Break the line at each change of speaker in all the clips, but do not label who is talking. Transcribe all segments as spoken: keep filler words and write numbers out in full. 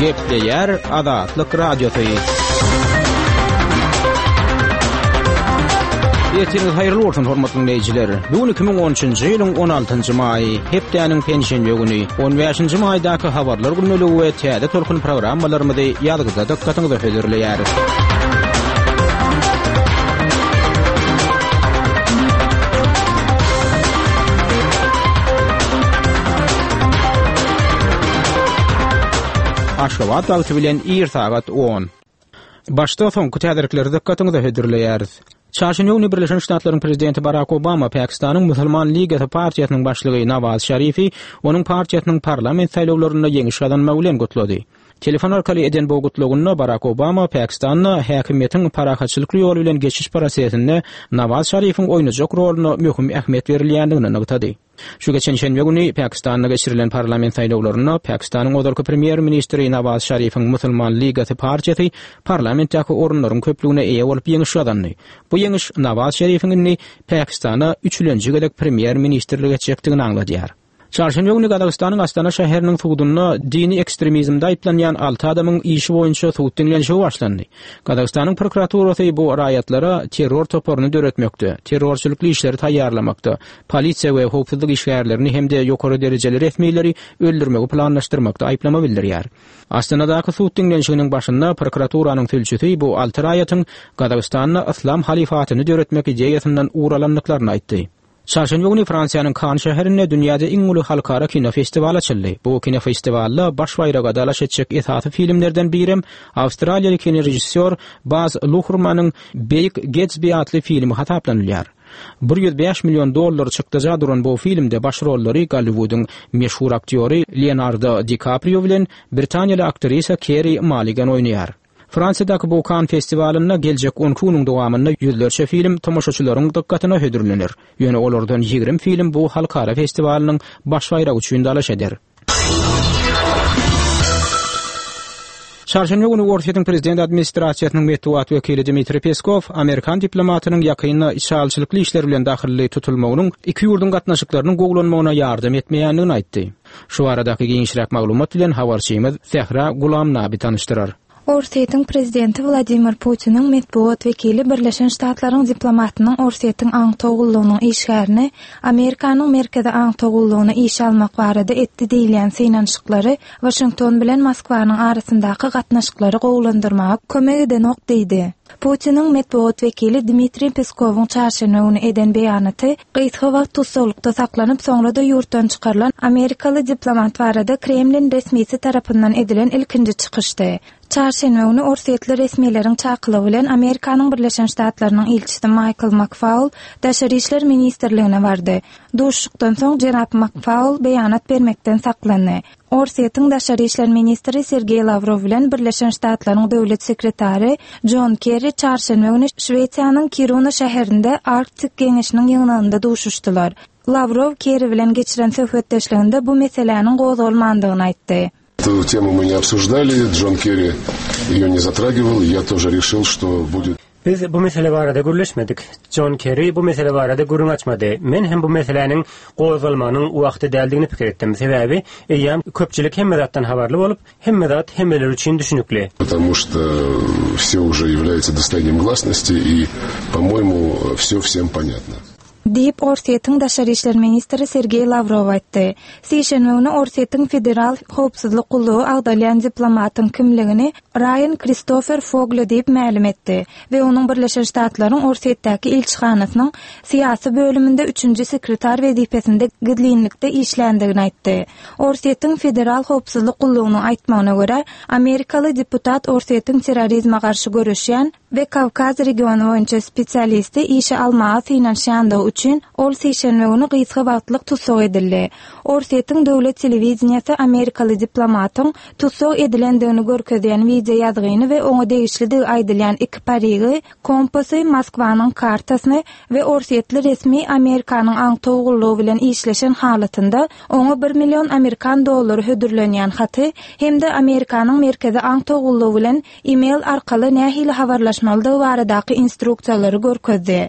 Gepleyer Azatlyk Radiosu. Ýetiniz haýyrly bolsun hormatly dinleýijiler. Bugün iki bin on üçinji ýylyň on altynjy maý, hepdeniň pensiýa güni. on beşinji maýdaky habarlar günlügi we täze tolkun programmalarymyzy ýadyňyza dikkatyňizi höderleýär. Aşgabat wagty bilen ýer sagat on. Başda soňky täzelikleri dikkatyňizi höderleýär. Çarşamba günü Birleşen Ştatlaryň prezidenti Barack Obama Pakistanyň Musulman Ligaty partiýasynyň başlygy Nawaz Şerifi onuň partiýasynyň parlament saýlawlaryna ýeňiş kazanmagy bilen gutlady. Telefon arkaly eden bu gutlugyny Barack Obama Pakistanyň häkimiýetiň parahatçylyk ýoly bilen geçiş prosesinde Nawaz Şerifiň oýnajak roluny möhüm ähmiýet berilýändigini ňytdy. Şu geçen şenbe günü Pakistanda geçirilen parlament saýlawlaryna Pakistanyň ozalky premier ministri Nawaz Şerifiň Musulman Ligaty partiýasy parlamentdäki orunlaryň köpligine eýe bolup ýeňiş kazandy. Bu ýeňiş Nawaz Şerifiň Pakistana üçlenji gedek premier ministrligi geçekdigini aňladýar. Çarşamba günü Dagestanyň Astana şäheriniň suwduny dini ekstremizmde aýplanýan alty adamyň işi boýunça suwd dinlenşigi başlandy. Dagestanyň prokuraturasy bu raýatlara terror toporuny döretmekde, terrorçylykly işleri taýýarlamakda, polisiýa we howpsuzlyk işgärlerini hemde ýokary derejeli resmiýetleri öldürmegi planlaşdyrmakda aýplama bildirýär. Astanadaky suwd dinlenşiginiň başynda prokuraturanın tülçüsi bu alty raýatyň Dagestanyň islam halifatyny döretmek ideýasyndan uralandyklaryny aýtdy. Çarşamba günü Fransiýanyň Cannes şäherinde dünýäde iň uly halkara kino festivaly açyldy. Bu kino festivalda baş bayraga dalaş etjek esasy filmlerden birim Awstraliýaly kino rejissor Baz Luhrmanyň Beyik Gatsby adly filmi hataplanýar. bir ýüz beş milyon dollar çykdyja duran bu filmde baş rollary Hollywood'un meşhur aktýory Leonardo DiCaprio bilen Britaniýaly aktrisa Kerry Mulligan oýnaýar. Fransiyadaky bu Cannes festivalyna geljek on güniň dowamında ýüzlerçe film tomoşaçylaryň dikkatyna hödürlenir. Ýöne olardan ýigrim film bu halkara festivalynyň baş baýragy üçin dalaş eder. Çarşamba günü Washington prezident administrasiýasynyň medeniýet wekili Dmitri Peskov Amerikan diplomatynyň ýakyny işgalçylykly işler bilen dahilli tutulmagynyň iki ýurdun gatnaşyklarynyň goglanmagyna ýardam etmeýändigini aýtdy. Şu aradaky giňişrek maglumat bilen habarçymyz Sehra Gulam Nabi tanıştyrar.
Orsiýetiň prezidenti Vladimir Putin'in medeniýet wekili Birleşen Ştatlaryň diplomatynyň Orsiýetiň aň togullygynyň işgärini Amerikanyň merkezi aň togullygyny iş almak barada etdi diýilen synanşyklary Washington bilen Moskwanyň arasyndaky gatnaşyklary gowlandyrmaga kömek eden ok diýdi. Putin'in medeniýet wekili Dmitri Peskowyň çarşamba günü eden beýanaty gysga wagt tutsaglykda saklanyp soňra da ýurtdan çykarylan Amerikaly diplomat barada Kremlin resmisi tarapyndan edilen ilkinji çykyşdy. Çarşamba günü Orsiýetli resmiýetleriň çakylygy bilen Amerikanyň Birleşen Ştatlarynyň elçisi Michael McFaul Daşary işler ministrligine bardy. Duşlukdan soň Jenap McFaul beýanat bermekden saklandy. Orsiýetiň Daşary işler ministri Sergey Lavrov bilen Birleşen Ştatlaryň döwlet sekretary John Kerry çarşamba günü Şweýçarýanyň Kiruna şäherinde Arktik geňişiniň ýygnagynda duşuşdylar. Lavrov Kerry bilen geçiren söhbetdeşliginde bu meseleniň gozulmandygyny aýtdy.
Эту тему мы не обсуждали, Джон Керри её не затрагивал, и я тоже решил, что будет.
Biz bu mesele barada gürleşmedik. John Kerry bu mesele barada gurun açmadı. Men hem bu meselenin gozulmanyň wagty däldigini pikir etdim. Sebebi eýam köpçülik hem medatdan habarly bolup, hem medat hemmeler üçin düşünükli.
Потому что всё уже является достоянием гласности, и, по-моему, всё всем понятно.
Diýip Orsiýetiň Daşary işler ministri Sergey Lavrov aýtdy. Şeýşenbe günü Orsiýetiň federal howpsuzlyk gullugy agdalýan diplomatyň kimligini Ryan Christopher Fogel diýip ma'lum etdi we onuň Birleşen Ştatlaryň Orsiýetdäki elçixanasynyň syýasy bölüminde üçünji sekretar wezipesinde gidlinlikde işlendigini aýtdy. Orsiýetiň federal howpsuzlyk gullugynyň aýtmagyna görä, Amerikaly deputat Orsiýetiň terrorizme garşy görüşýän we Kavkaz regiony boýunça spesialisti işe almagy finansiýandygy üçin ol şeýşenbe günü gysga wagtlyk tutsag edildi. Orsiýetiň döwlet telewizionýasy Amerikaly diplomatyň tutsag edilendigini görkezýän video ýazgyny we oňa degişli aýdylýan iki parigi, kompasy, Moskwanyň kartasyny we Orsiýetli resmi Amerikanyň aň togullygy bilen işleşen halatynda oňa bir milyon Amerikan dollary hödürlenýän haty hemde Amerikanyň merkezi aň togullygy bilen e-mail arkaly nähili habarlaşmalydygy baradaky instruksiýalary görkezdi.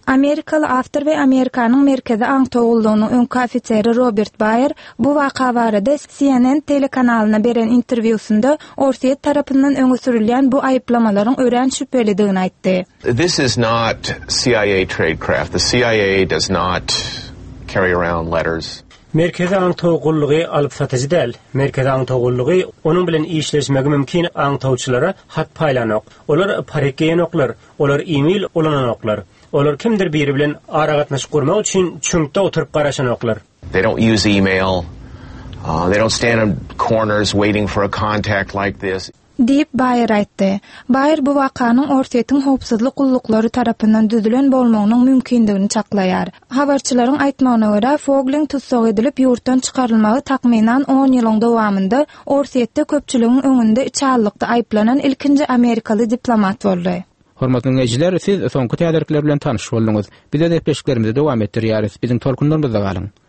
Amerikalı awtor we Amerikanyň merkezi aňtogullygynyň öňki ofiseri Robert Bayer bu waka barada C N N telekanalyna beren interwýusunda Orsiýet tarapyndan öňe sürilýän bu aýyplamalaryň ören şüphelidigini aýtdy.
This is not C I A tradecraft. The C I A does not carry around letters.
Merkezi aňtogullygy alyp satyjy däl. Merkezi aňtogullygy onuň bilen işleşmegi mümkin aňtowçylara hat paýlanok. Olar parekeýenoklar, olar e-mail ulananoklar. Olar kimdir biri bilen ara gatnaş gurmak üçin çüňkde oturup garaşanoklar.
They don't use email. Uh, they don't stand in corners waiting for a contact like this.
Diýip Bayer aýtdy. Bayer bu wakanyň Orsiýetiň howpsuzlyk gullukları tarapyndan düzülen bolmagynyň mümkindigini çaklaýar. Habarçylaryň aýtmagyna görä, Fogling tutsag edilip ýurtdan çykarylmagy takminan on ýylyň dowamında Orsiýetde köpçüligiň öňünde içalykda aýplanan ilkinji Amerikaly diplomat boldy.
Hormatly dinleýijiler, siz soňky täderikler bilen tanyş boldunuz. Bize de epeşiklerimizi dowam etdirýäris. Biziň tolkunlarymyzda galyň.